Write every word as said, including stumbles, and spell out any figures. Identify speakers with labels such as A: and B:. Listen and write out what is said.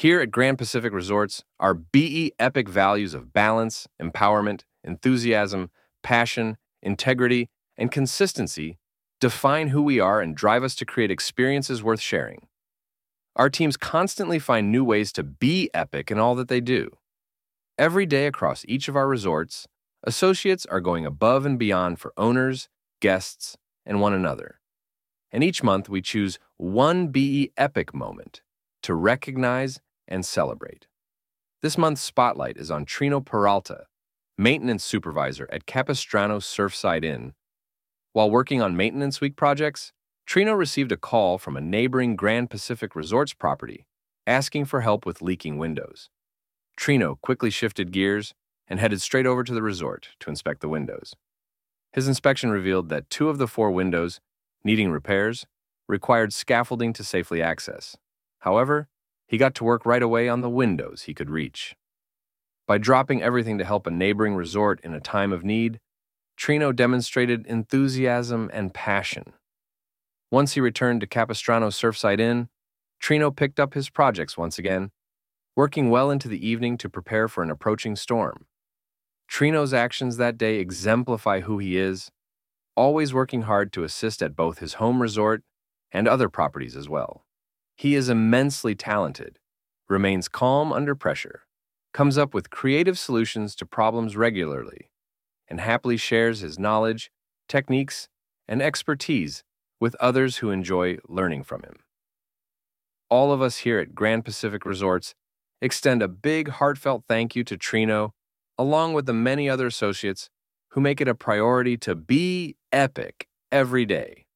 A: Here at Grand Pacific Resorts, our B E Epic values of balance, empowerment, enthusiasm, passion, integrity, and consistency define who we are and drive us to create experiences worth sharing. Our teams constantly find new ways to be epic in all that they do. Every day across each of our resorts, associates are going above and beyond for owners, guests, and one another. And each month we choose one B E Epic moment to recognize and celebrate. This month's spotlight is on Trino Peralta, maintenance supervisor at Capistrano Surfside Inn. While working on maintenance week projects, Trino received a call from a neighboring Grand Pacific Resorts property asking for help with leaking windows. Trino quickly shifted gears and headed straight over to the resort to inspect the windows. His inspection revealed that two of the four windows, needing repairs, required scaffolding to safely access. However, he got to work right away on the windows he could reach. By dropping everything to help a neighboring resort in a time of need, Trino demonstrated enthusiasm and passion. Once he returned to Capistrano Surfside Inn, Trino picked up his projects once again, working well into the evening to prepare for an approaching storm. Trino's actions that day exemplify who he is, always working hard to assist at both his home resort and other properties as well. He is immensely talented, remains calm under pressure, comes up with creative solutions to problems regularly, and happily shares his knowledge, techniques, and expertise with others who enjoy learning from him. All of us here at Grand Pacific Resorts extend a big heartfelt thank you to Trino, along with the many other associates who make it a priority to be epic every day.